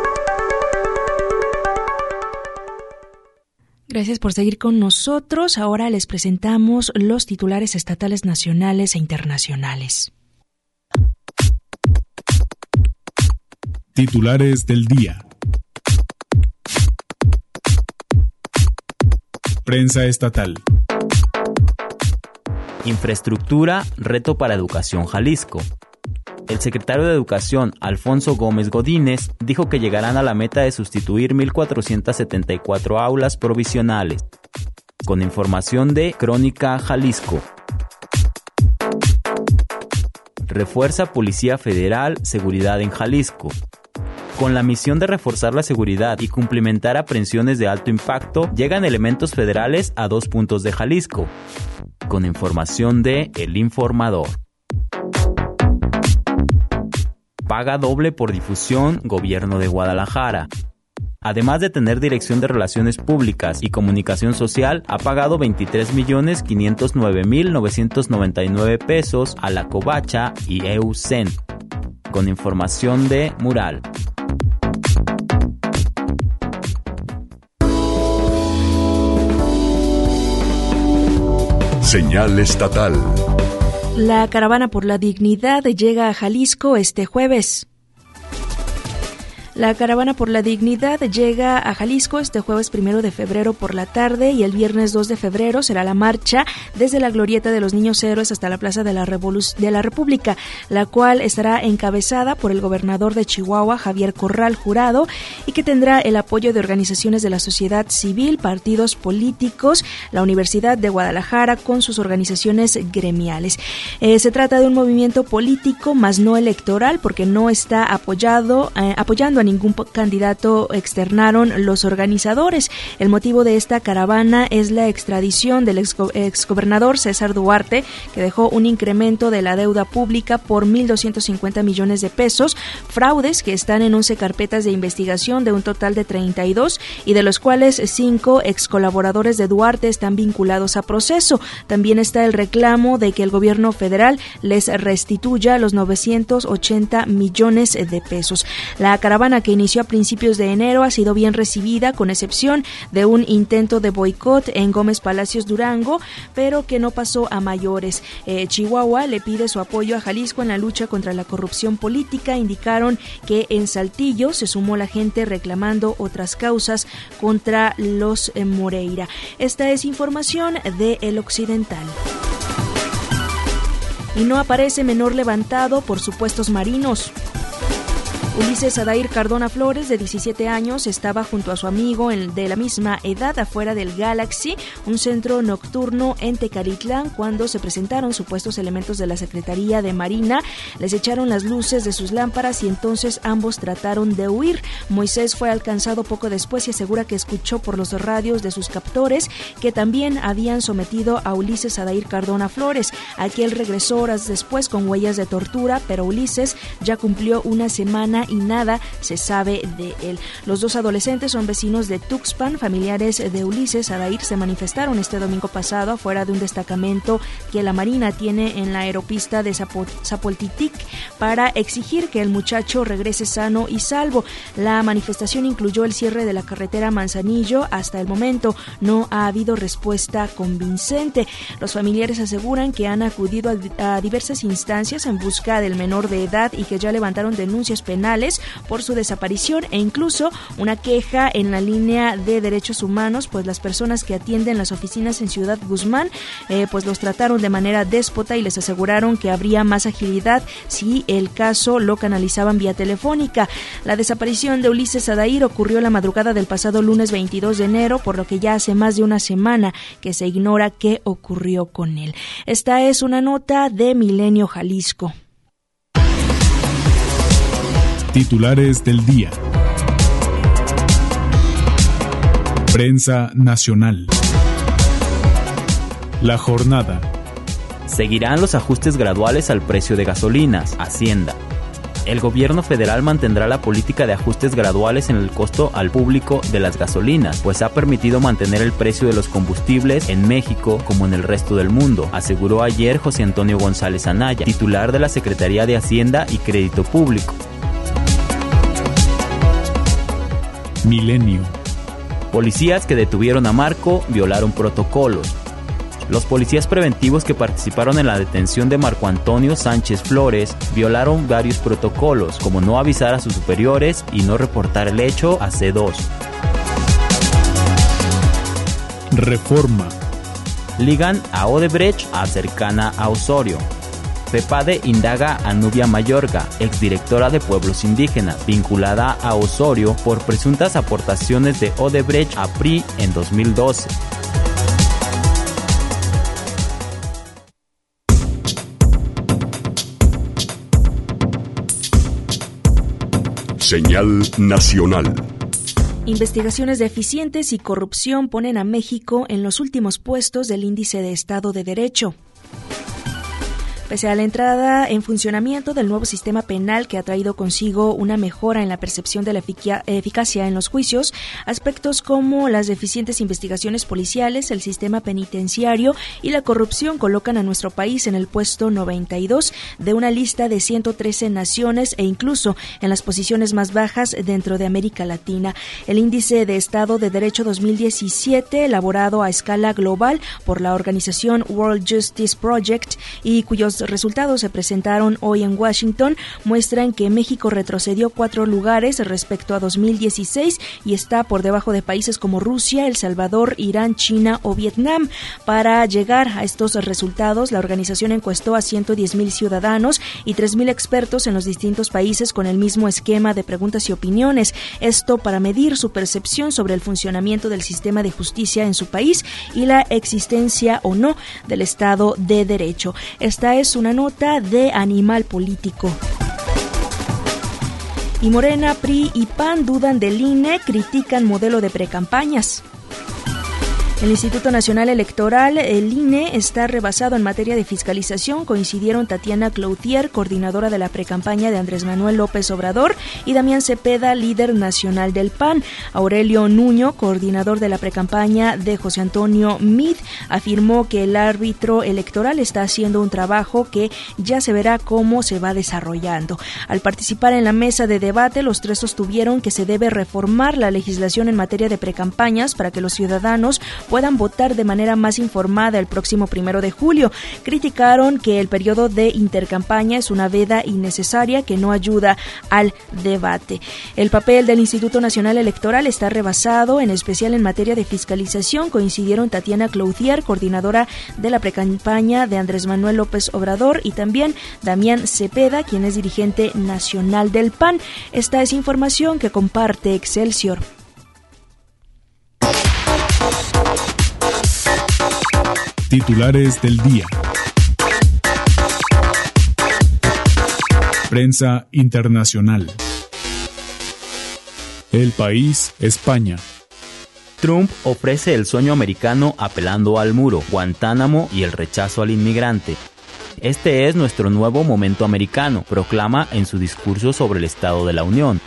Gracias por seguir con nosotros. Ahora les presentamos los titulares estatales, nacionales e internacionales. Titulares del día. Prensa estatal. Infraestructura, reto para Educación Jalisco. El secretario de Educación, Alfonso Gómez Godínez, dijo que llegarán a la meta de sustituir mil cuatrocientas setenta y cuatro aulas provisionales. Con información de Crónica Jalisco. Refuerza Policía Federal seguridad en Jalisco. Con la misión de reforzar la seguridad y cumplimentar aprehensiones de alto impacto, llegan elementos federales a dos puntos de Jalisco. Con información de El Informador. Paga doble por difusión, Gobierno de Guadalajara. Además de tener Dirección de Relaciones Públicas y Comunicación Social, ha pagado veintitrés millones quinientos nueve mil novecientos noventa y nueve pesos a la Covacha y E U C E N. Con información de Mural. Señal estatal. La caravana por la dignidad llega a Jalisco este jueves. La caravana por la dignidad llega a Jalisco este jueves primero de febrero por la tarde y el viernes dos de febrero será la marcha desde la glorieta de los Niños Héroes hasta la Plaza de la, Revolu- de la República, la cual estará encabezada por el gobernador de Chihuahua, Javier Corral Jurado, y que tendrá el apoyo de organizaciones de la sociedad civil, partidos políticos, la Universidad de Guadalajara con sus organizaciones gremiales. Eh, se trata de un movimiento político, más no electoral, porque no está apoyado, eh, apoyando a ningún candidato, externaron los organizadores. El motivo de esta caravana es la extradición del ex exgobernador César Duarte, que dejó un incremento de la deuda pública por mil doscientos cincuenta millones de pesos, fraudes que están en once carpetas de investigación de un total de treinta y dos y de los cuales cinco ex colaboradores de Duarte están vinculados a proceso. También está el reclamo de que el gobierno federal les restituya los novecientos ochenta millones de pesos. La caravana, que inició a principios de enero, ha sido bien recibida, con excepción de un intento de boicot en Gómez Palacios, Durango, pero que no pasó a mayores. Eh, Chihuahua le pide su apoyo a Jalisco en la lucha contra la corrupción política. Indicaron que en Saltillo se sumó la gente reclamando otras causas contra los eh, Moreira. Esta es información de El Occidental. Y no aparece menor levantado por supuestos marinos. Ulises Adair Cardona Flores, de diecisiete años, estaba junto a su amigo de la misma edad afuera del Galaxy, un centro nocturno en Tecalitlán, cuando se presentaron supuestos elementos de la Secretaría de Marina. Les echaron las luces de sus lámparas y entonces ambos trataron de huir. Moisés fue alcanzado poco después y asegura que escuchó por los radios de sus captores que también habían sometido a Ulises Adair Cardona Flores. Aquel regresó horas después con huellas de tortura, pero Ulises ya cumplió una semana y nada se sabe de él. Los dos adolescentes son vecinos de Tuxpan. Familiares de Ulises Adair se manifestaron este domingo pasado afuera de un destacamento que la Marina tiene en la aeropista de Zapoltitic para exigir que el muchacho regrese sano y salvo. La manifestación incluyó el cierre de la carretera Manzanillo. Hasta el momento no ha habido respuesta convincente. Los familiares aseguran que han acudido a diversas instancias en busca del menor de edad y que ya levantaron denuncias penales González por su desaparición e incluso una queja en la línea de derechos humanos, pues las personas que atienden las oficinas en Ciudad Guzmán eh, pues los trataron de manera déspota y les aseguraron que habría más agilidad si el caso lo canalizaban vía telefónica. La desaparición de Ulises Sadair ocurrió la madrugada del pasado lunes veintidós de enero, por lo que ya hace más de una semana que se ignora qué ocurrió con él. Esta es una nota de Milenio Jalisco. Titulares del día. Prensa nacional. La jornada. Seguirán los ajustes graduales al precio de gasolinas. Hacienda. El gobierno federal mantendrá la política de ajustes graduales en el costo al público de las gasolinas, pues ha permitido mantener el precio de los combustibles en México como en el resto del mundo, aseguró ayer José Antonio González Anaya, titular de la Secretaría de Hacienda y Crédito Público. Milenio. Policías que detuvieron a Marco violaron protocolos. Los policías preventivos que participaron en la detención de Marco Antonio Sánchez Flores violaron varios protocolos, como no avisar a sus superiores y no reportar el hecho a C dos. Reforma. Ligan a Odebrecht a cercana a Osorio. FEPADE indaga a Nubia Mayorga, exdirectora de Pueblos Indígenas, vinculada a Osorio por presuntas aportaciones de Odebrecht a P R I en dos mil doce. Señal nacional. Investigaciones deficientes y corrupción ponen a México en los últimos puestos del índice de Estado de Derecho. Pese a la entrada en funcionamiento del nuevo sistema penal que ha traído consigo una mejora en la percepción de la efic- eficacia en los juicios, aspectos como las deficientes investigaciones policiales, el sistema penitenciario y la corrupción colocan a nuestro país en el puesto noventa y dos de una lista de ciento trece naciones e incluso en las posiciones más bajas dentro de América Latina. El Índice de Estado de Derecho dos mil diecisiete, elaborado a escala global por la organización World Justice Project y cuyos resultados se presentaron hoy en Washington, muestran que México retrocedió cuatro lugares respecto a dos mil dieciséis y está por debajo de países como Rusia, El Salvador, Irán, China o Vietnam. Para llegar a estos resultados, la organización encuestó a ciento diez mil ciudadanos y tres mil expertos en los distintos países con el mismo esquema de preguntas y opiniones. Esto para medir su percepción sobre el funcionamiento del sistema de justicia en su país y la existencia o no del Estado de Derecho. Esta es una nota de Animal Político. Y Morena, P R I y P A N dudan del I N E, critican modelo de precampañas. El Instituto Nacional Electoral, el I N E, está rebasado en materia de fiscalización. Coincidieron Tatiana Cloutier, coordinadora de la precampaña de Andrés Manuel López Obrador, y Damián Cepeda, líder nacional del P A N. Aurelio Nuño, coordinador de la precampaña de José Antonio Meade, afirmó que el árbitro electoral está haciendo un trabajo que ya se verá cómo se va desarrollando. Al participar en la mesa de debate, los tres sostuvieron que se debe reformar la legislación en materia de precampañas para que los ciudadanos puedan votar de manera más informada el próximo primero de julio. Criticaron que el periodo de intercampaña es una veda innecesaria que no ayuda al debate. El papel del Instituto Nacional Electoral está rebasado, en especial en materia de fiscalización. Coincidieron Tatiana Cloutier, coordinadora de la precampaña de Andrés Manuel López Obrador, y también Damián Cepeda, quien es dirigente nacional del P A N. Esta es información que comparte Excelsior. Titulares del día. Prensa internacional. El País, España. Trump ofrece el sueño americano apelando al muro, Guantánamo y el rechazo al inmigrante. Este es nuestro nuevo momento americano, proclama en su discurso sobre el Estado de la Unión.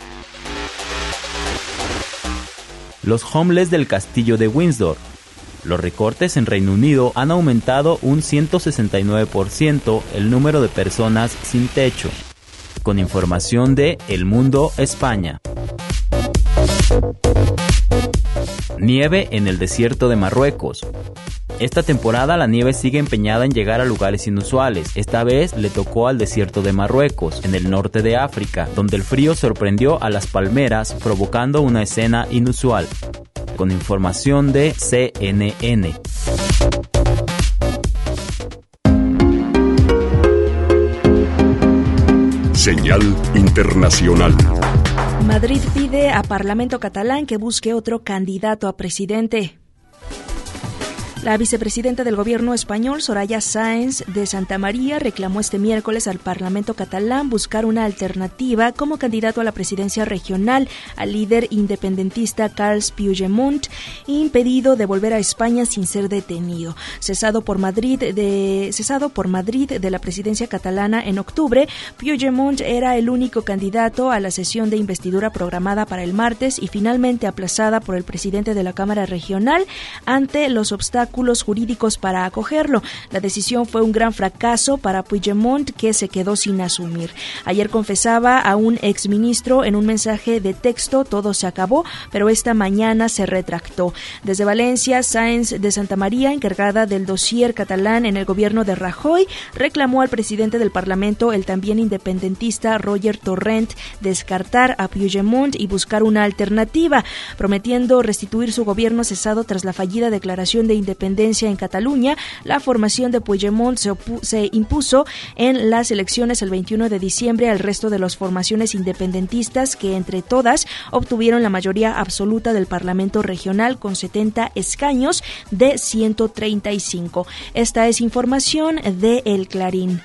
Los homeless del castillo de Windsor. Los recortes en Reino Unido han aumentado un ciento sesenta y nueve por ciento el número de personas sin techo. Con información de El Mundo, España. Nieve en el desierto de Marruecos. Esta temporada la nieve sigue empeñada en llegar a lugares inusuales. Esta vez le tocó al desierto de Marruecos, en el norte de África, donde el frío sorprendió a las palmeras, provocando una escena inusual. Con información de C N N. Señal internacional. Madrid pide a Parlamento catalán que busque otro candidato a presidente. La vicepresidenta del gobierno español, Soraya Sáenz de Santamaría, reclamó este miércoles al Parlamento catalán buscar una alternativa como candidato a la presidencia regional al líder independentista Carles Puigdemont, impedido de volver a España sin ser detenido. Cesado por Madrid de cesado por Madrid de la presidencia catalana en octubre, Puigdemont era el único candidato a la sesión de investidura programada para el martes y finalmente aplazada por el presidente de la Cámara Regional ante los obstáculos jurídicos para acogerlo. La decisión fue un gran fracaso para Puigdemont, que se quedó sin asumir. Ayer confesaba a un exministro en un mensaje de texto: todo se acabó, pero esta mañana se retractó. Desde Valencia, Sáenz de Santamaría, encargada del dossier catalán en el gobierno de Rajoy, reclamó al presidente del Parlamento, el también independentista Roger Torrent, descartar a Puigdemont y buscar una alternativa, prometiendo restituir su gobierno cesado tras la fallida declaración de independencia en Cataluña. La formación de Puigdemont se, opu- se impuso en las elecciones el veintiuno de diciembre al resto de las formaciones independentistas, que entre todas obtuvieron la mayoría absoluta del Parlamento regional con setenta escaños de ciento treinta y cinco. Esta es información de El Clarín.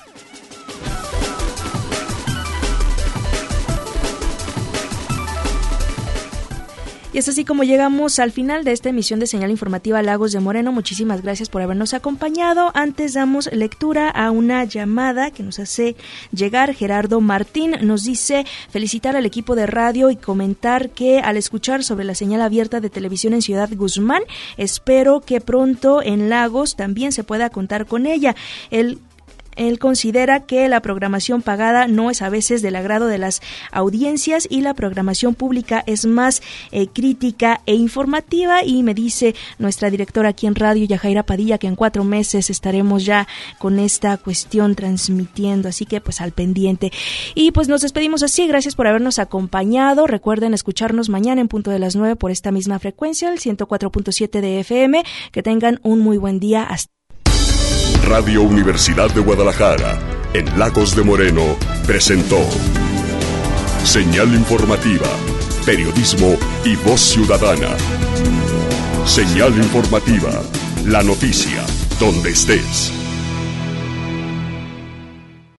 Y es así como llegamos al final de esta emisión de Señal Informativa Lagos de Moreno. Muchísimas gracias por habernos acompañado. Antes damos lectura a una llamada que nos hace llegar Gerardo Martín. Nos dice felicitar al equipo de radio y comentar que al escuchar sobre la señal abierta de televisión en Ciudad Guzmán, espero que pronto en Lagos también se pueda contar con ella. El Él considera que la programación pagada no es a veces del agrado de las audiencias y la programación pública es más eh, crítica e informativa, y me dice nuestra directora aquí en radio, Yajaira Padilla, que en cuatro meses estaremos ya con esta cuestión transmitiendo, así que pues al pendiente. Y pues nos despedimos así, gracias por habernos acompañado. Recuerden escucharnos mañana en punto de las nueve por esta misma frecuencia, el ciento cuatro punto siete de F M. Que tengan un muy buen día. Hasta Radio Universidad de Guadalajara, en Lagos de Moreno, presentó Señal Informativa, Periodismo y Voz Ciudadana. Señal Informativa, la noticia, donde estés.